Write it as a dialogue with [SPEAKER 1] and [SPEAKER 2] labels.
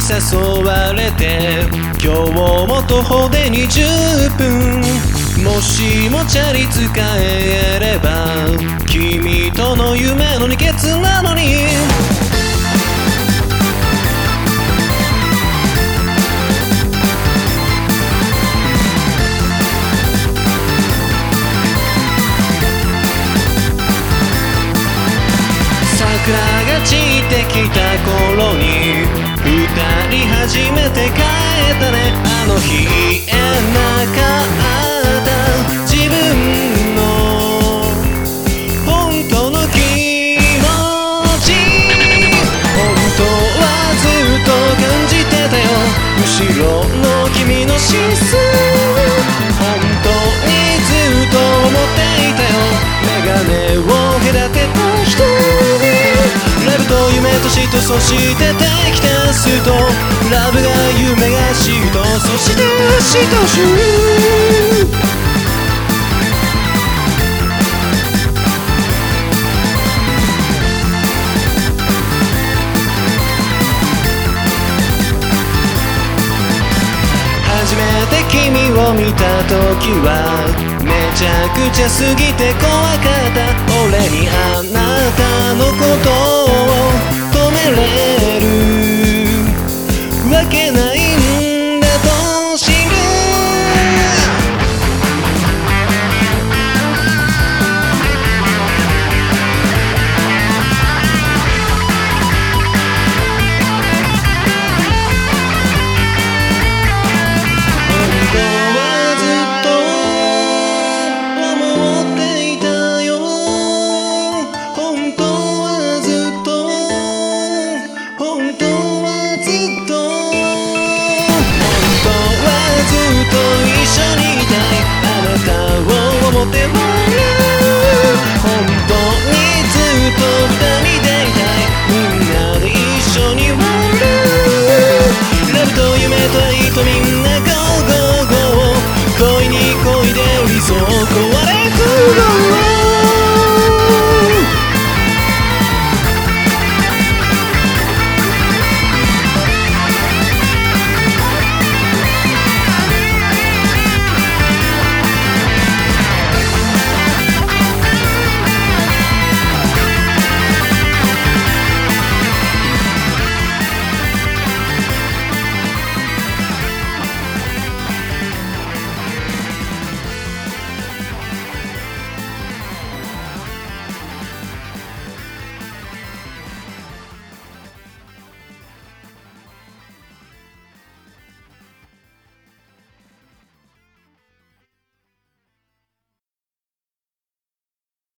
[SPEAKER 1] 誘われて今日も徒歩で20分もしもチャリ使えれば君との夢の二欠なのに桜が散ってきた頃に二人初めて帰ったねあの日言えなかった自分の本当の気持ち本当はずっと感じてたよ後ろの君の視線本当にずっと思っていたよメガネを隔てた人ラブと夢と死とそして敵対すとラブが夢が死とそして死と死初めて君を見た時はめちゃくちゃすぎて怖かった俺にあなたのことを止めれ